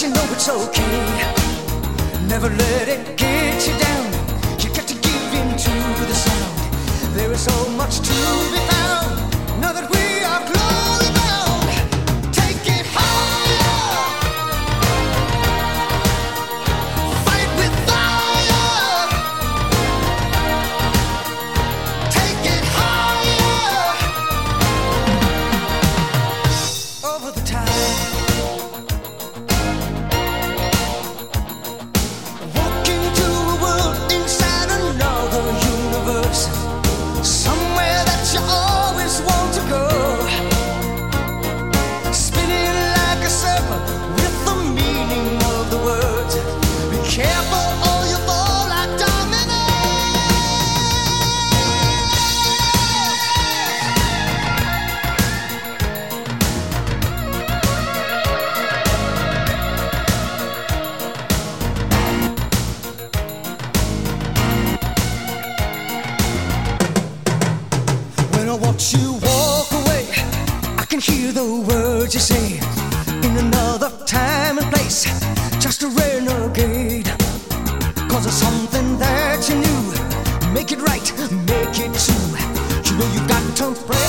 you know it's okay. Never let it get you down. You got to give in to the sound. There is so much to be found. Now that we are glory bound, take it higher. Fight with fire. Take it higher. Over the tide. Somewhere that you always want to go, spinning like a circle with the meaning of the words. Be careful or you fall like When I watch you walk away, I can hear the words you say. In another time and place, just a renegade. Cause it's something that you knew. Make it right, make it true. You know you got to pray.